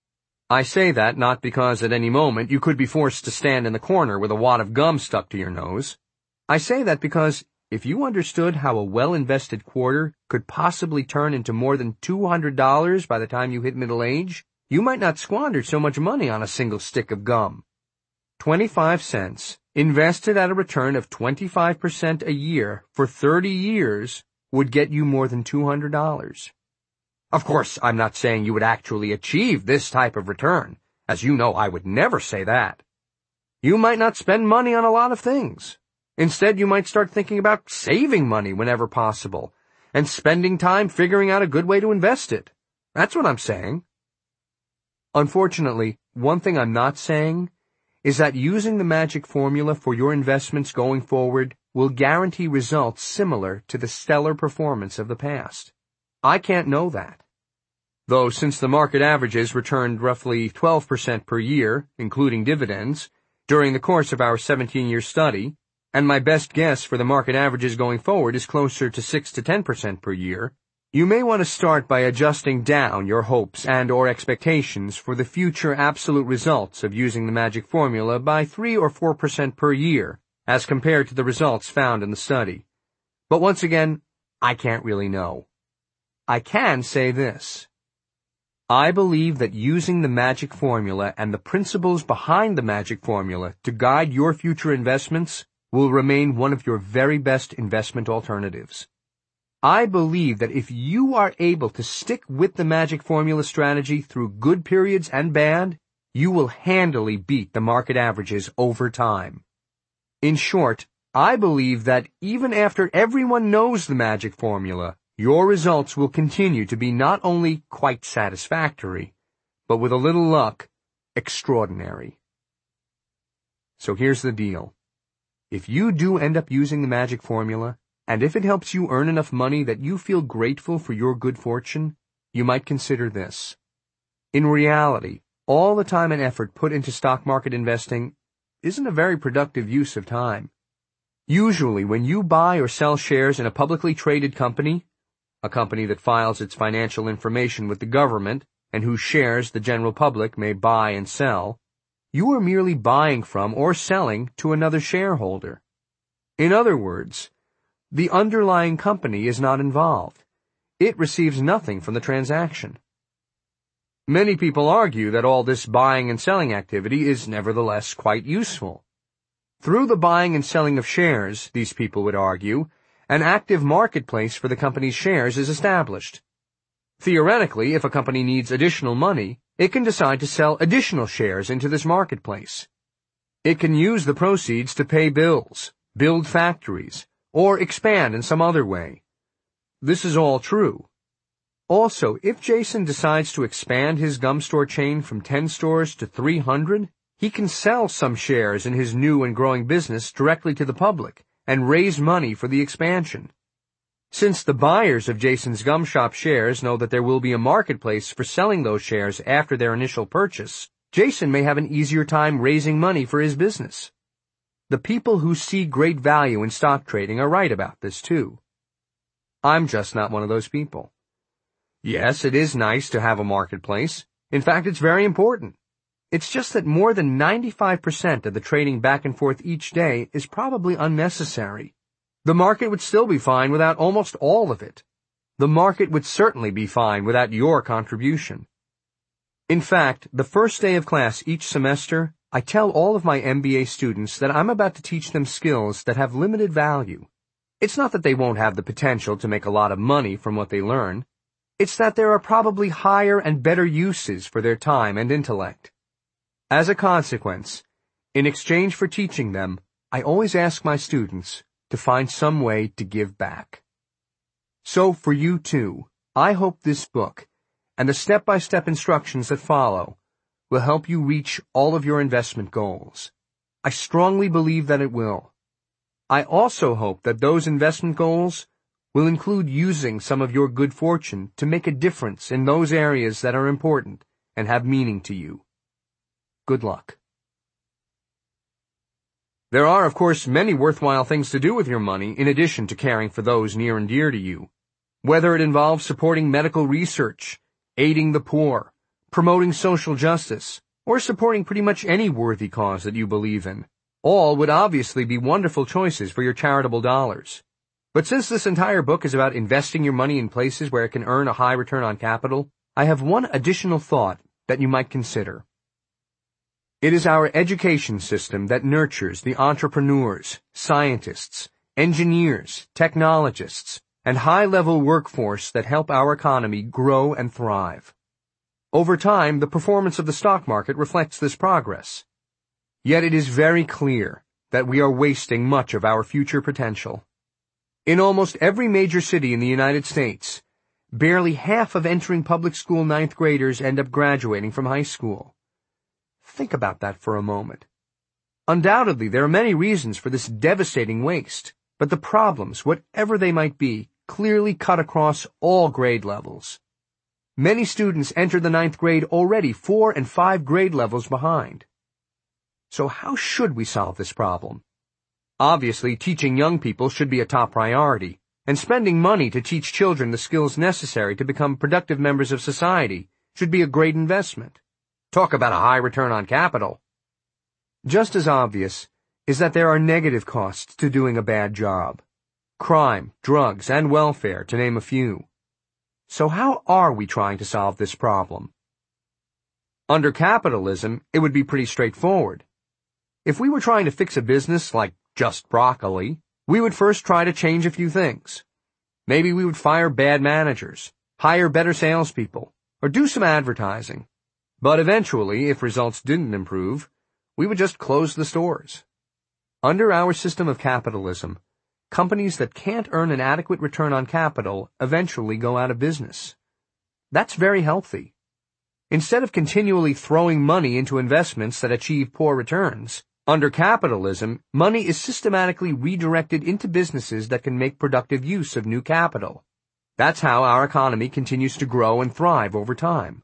I say that not because at any moment you could be forced to stand in the corner with a wad of gum stuck to your nose. I say that because if you understood how a well-invested quarter could possibly turn into more than $200 by the time you hit middle age, you might not squander so much money on a single stick of gum. 25 cents, invested at a return of 25% a year for 30 years, would get you more than $200. Of course, I'm not saying you would actually achieve this type of return. As you know, I would never say that. You might not spend money on a lot of things. Instead, you might start thinking about saving money whenever possible, and spending time figuring out a good way to invest it. That's what I'm saying. Unfortunately, one thing I'm not saying is that using the magic formula for your investments going forward will guarantee results similar to the stellar performance of the past. I can't know that. Though since the market averages returned roughly 12% per year, including dividends, during the course of our 17-year study, and my best guess for the market averages going forward is closer to 6 to 10% per year, you may want to start by adjusting down your hopes and or expectations for the future absolute results of using the magic formula by 3 or 4% per year, as compared to the results found in the study. But once again, I can't really know. I can say this. I believe that using the magic formula and the principles behind the magic formula to guide your future investments will remain one of your very best investment alternatives. I believe that if you are able to stick with the magic formula strategy through good periods and bad, you will handily beat the market averages over time. In short, I believe that even after everyone knows the magic formula, your results will continue to be not only quite satisfactory, but with a little luck, extraordinary. So here's the deal. If you do end up using the magic formula, and if it helps you earn enough money that you feel grateful for your good fortune, you might consider this. In reality, all the time and effort put into stock market investing isn't a very productive use of time. Usually, when you buy or sell shares in a publicly traded company, a company that files its financial information with the government and whose shares the general public may buy and sell, you are merely buying from or selling to another shareholder. In other words, the underlying company is not involved. It receives nothing from the transaction. Many people argue that all this buying and selling activity is nevertheless quite useful. Through the buying and selling of shares, these people would argue, an active marketplace for the company's shares is established. Theoretically, if a company needs additional money, it can decide to sell additional shares into this marketplace. It can use the proceeds to pay bills, build factories, or expand in some other way. This is all true. Also, if Jason decides to expand his gum store chain from 10 stores to 300, he can sell some shares in his new and growing business directly to the public and raise money for the expansion. Since the buyers of Jason's Gum Shop shares know that there will be a marketplace for selling those shares after their initial purchase, Jason may have an easier time raising money for his business. The people who see great value in stock trading are right about this too. I'm just not one of those people. Yes, it is nice to have a marketplace. In fact, it's very important. It's just that more than 95% of the trading back and forth each day is probably unnecessary. The market would still be fine without almost all of it. The market would certainly be fine without your contribution. In fact, the first day of class each semester, I tell all of my MBA students that I'm about to teach them skills that have limited value. It's not that they won't have the potential to make a lot of money from what they learn. It's that there are probably higher and better uses for their time and intellect. As a consequence, in exchange for teaching them, I always ask my students to find some way to give back. So for you too, I hope this book and the step-by-step instructions that follow will help you reach all of your investment goals. I strongly believe that it will. I also hope that those investment goals will include using some of your good fortune to make a difference in those areas that are important and have meaning to you. Good luck. There are, of course, many worthwhile things to do with your money in addition to caring for those near and dear to you. Whether it involves supporting medical research, aiding the poor, promoting social justice, or supporting pretty much any worthy cause that you believe in, all would obviously be wonderful choices for your charitable dollars. But since this entire book is about investing your money in places where it can earn a high return on capital, I have one additional thought that you might consider. It is our education system that nurtures the entrepreneurs, scientists, engineers, technologists, and high-level workforce that help our economy grow and thrive. Over time, the performance of the stock market reflects this progress. Yet it is very clear that we are wasting much of our future potential. In almost every major city in the United States, barely half of entering public school ninth graders end up graduating from high school. Think about that for a moment. Undoubtedly, there are many reasons for this devastating waste, but the problems, whatever they might be, clearly cut across all grade levels. Many students enter the ninth grade already 4 and 5 grade levels behind. So how should we solve this problem? Obviously, teaching young people should be a top priority, and spending money to teach children the skills necessary to become productive members of society should be a great investment. Talk about a high return on capital. Just as obvious is that there are negative costs to doing a bad job. Crime, drugs, and welfare, to name a few. So how are we trying to solve this problem? Under capitalism, it would be pretty straightforward. If we were trying to fix a business like Just Broccoli, we would first try to change a few things. Maybe we would fire bad managers, hire better salespeople, or do some advertising. But eventually, if results didn't improve, we would just close the stores. Under our system of capitalism, companies that can't earn an adequate return on capital eventually go out of business. That's very healthy. Instead of continually throwing money into investments that achieve poor returns, under capitalism, money is systematically redirected into businesses that can make productive use of new capital. That's how our economy continues to grow and thrive over time.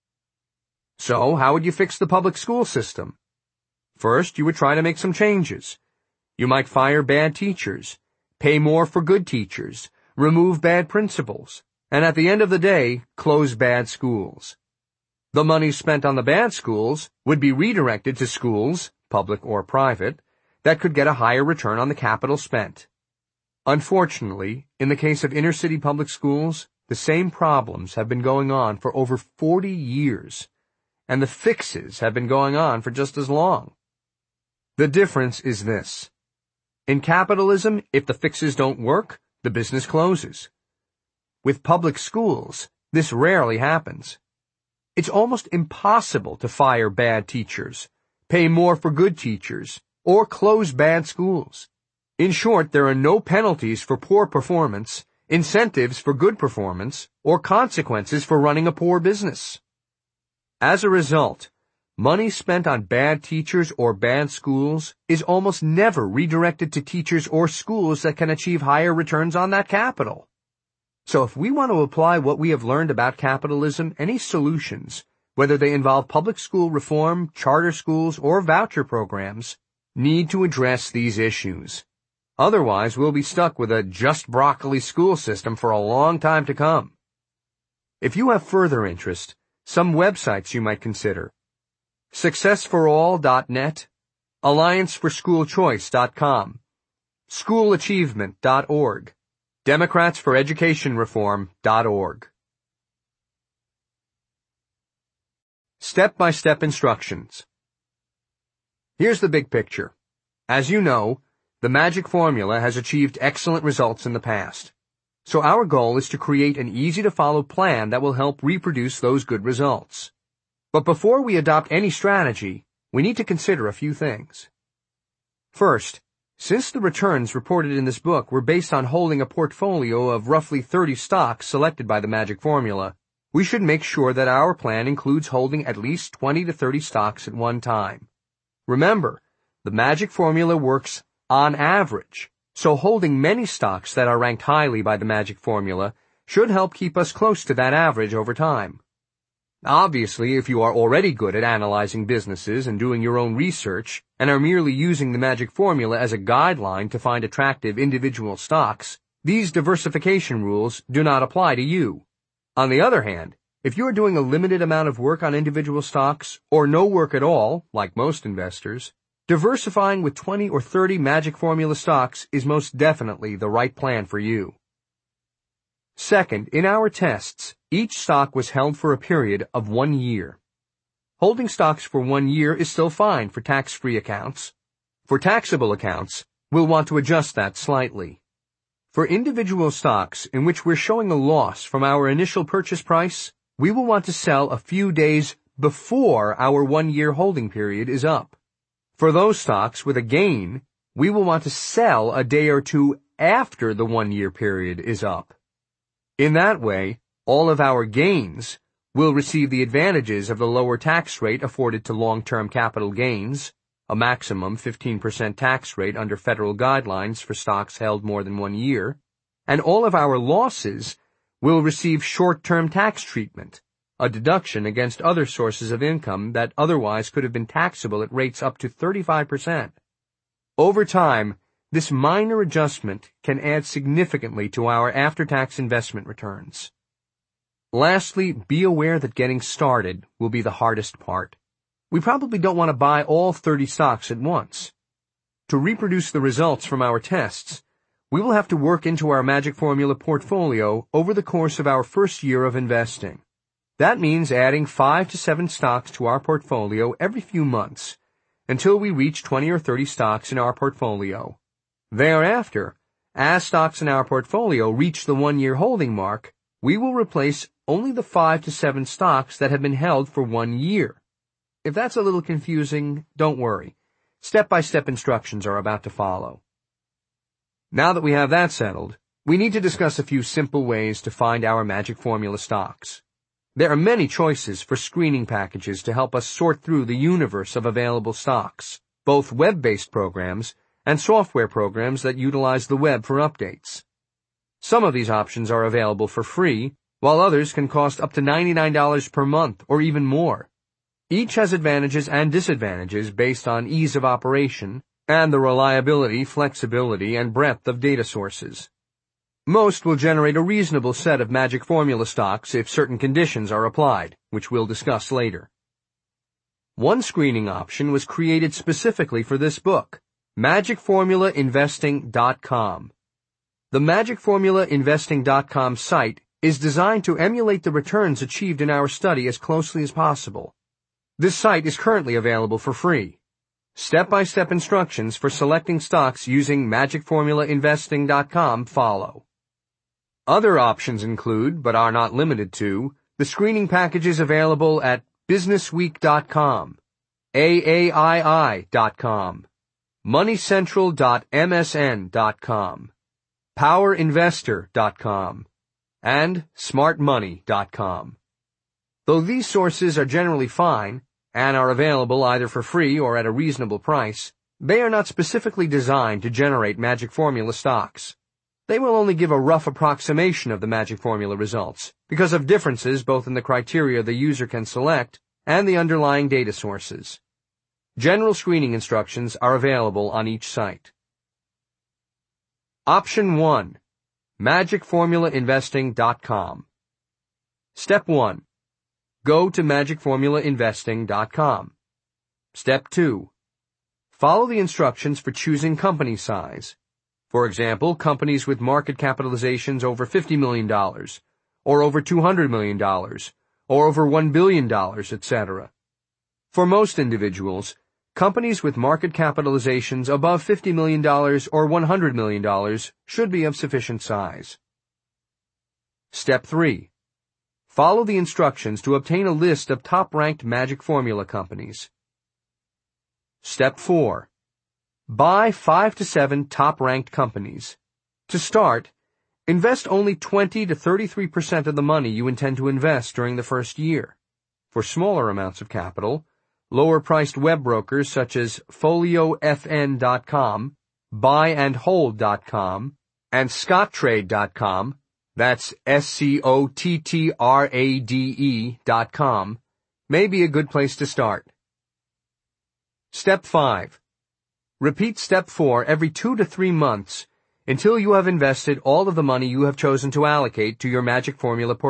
So, how would you fix the public school system? First, you would try to make some changes. You might fire bad teachers, pay more for good teachers, remove bad principals, and at the end of the day, close bad schools. The money spent on the bad schools would be redirected to schools, public or private, that could get a higher return on the capital spent. Unfortunately, in the case of inner-city public schools, the same problems have been going on for over 40 years, and the fixes have been going on for just as long. The difference is this. In capitalism, if the fixes don't work, the business closes. With public schools, this rarely happens. It's almost impossible to fire bad teachers, pay more for good teachers, or close bad schools. In short, there are no penalties for poor performance, incentives for good performance, or consequences for running a poor business. As a result, money spent on bad teachers or bad schools is almost never redirected to teachers or schools that can achieve higher returns on that capital. So if we want to apply what we have learned about capitalism, any solutions, whether they involve public school reform, charter schools, or voucher programs, need to address these issues. Otherwise, we'll be stuck with a Just Broccoli school system for a long time to come. If you have further interest, some websites you might consider: successforall.net, allianceforschoolchoice.com, schoolachievement.org, democratsforeducationreform.org. Step-by-step instructions. Here's the big picture. As you know, the magic formula has achieved excellent results in the past. So our goal is to create an easy-to-follow plan that will help reproduce those good results. But before we adopt any strategy, we need to consider a few things. First, since the returns reported in this book were based on holding a portfolio of roughly 30 stocks selected by the magic formula, we should make sure that our plan includes holding at least 20 to 30 stocks at one time. Remember, the magic formula works on average, So holding many stocks that are ranked highly by the magic formula should help keep us close to that average over time. Obviously, if you are already good at analyzing businesses and doing your own research and are merely using the magic formula as a guideline to find attractive individual stocks, these diversification rules do not apply to you. On the other hand, if you are doing a limited amount of work on individual stocks or no work at all, like most investors, diversifying with 20 or 30 magic formula stocks is most definitely the right plan for you. Second, in our tests, each stock was held for a period of 1 year. Holding stocks for 1 year is still fine for tax-free accounts. For taxable accounts, we'll want to adjust that slightly. For individual stocks in which we're showing a loss from our initial purchase price, we will want to sell a few days before our 1-year holding period is up. For those stocks with a gain, we will want to sell a day or two after the 1-year period is up. In that way, all of our gains will receive the advantages of the lower tax rate afforded to long-term capital gains, a maximum 15% tax rate under federal guidelines for stocks held more than 1 year, and all of our losses will receive short-term tax treatment, a deduction against other sources of income that otherwise could have been taxable at rates up to 35%. Over time, this minor adjustment can add significantly to our after-tax investment returns. Lastly, be aware that getting started will be the hardest part. We probably don't want to buy all 30 stocks at once. To reproduce the results from our tests, we will have to work into our magic formula portfolio over the course of our first year of investing. That means adding 5 to 7 stocks to our portfolio every few months, until we reach 20 or 30 stocks in our portfolio. Thereafter, as stocks in our portfolio reach the 1-year holding mark, we will replace only the 5 to 7 stocks that have been held for 1 year. If that's a little confusing, don't worry. Step-by-step instructions are about to follow. Now that we have that settled, we need to discuss a few simple ways to find our magic formula stocks. There are many choices for screening packages to help us sort through the universe of available stocks, both web-based programs and software programs that utilize the web for updates. Some of these options are available for free, while others can cost up to $99 per month or even more. Each has advantages and disadvantages based on ease of operation and the reliability, flexibility, and breadth of data sources. Most will generate a reasonable set of magic formula stocks if certain conditions are applied, which we'll discuss later. One screening option was created specifically for this book, MagicFormulaInvesting.com. The MagicFormulaInvesting.com site is designed to emulate the returns achieved in our study as closely as possible. This site is currently available for free. Step-by-step instructions for selecting stocks using MagicFormulaInvesting.com follow. Other options include, but are not limited to, the screening packages available at BusinessWeek.com, AAII.com, MoneyCentral.msn.com, PowerInvestor.com, and SmartMoney.com. Though these sources are generally fine and are available either for free or at a reasonable price, they are not specifically designed to generate magic formula stocks. They will only give a rough approximation of the magic formula results because of differences both in the criteria the user can select and the underlying data sources. General screening instructions are available on each site. Option 1. MagicFormulaInvesting.com. Step 1. Go to MagicFormulaInvesting.com. Step 2. Follow the instructions for choosing company size. For example, companies with market capitalizations over $50 million, or over $200 million, or over $1 billion, etc. For most individuals, companies with market capitalizations above $50 million or $100 million should be of sufficient size. Step 3. Follow the instructions to obtain a list of top-ranked magic formula companies. Step 4. Buy 5 to 7 top-ranked companies. To start, invest only 20 to 33% of the money you intend to invest during the first year. For smaller amounts of capital, lower-priced web brokers such as FolioFN.com, buyandhold.com, and Scottrade.com, that's SCOTTRADE.com, may be a good place to start. Step 5. Repeat Step 4 every 2 to 3 months until you have invested all of the money you have chosen to allocate to your Magic Formula portfolio.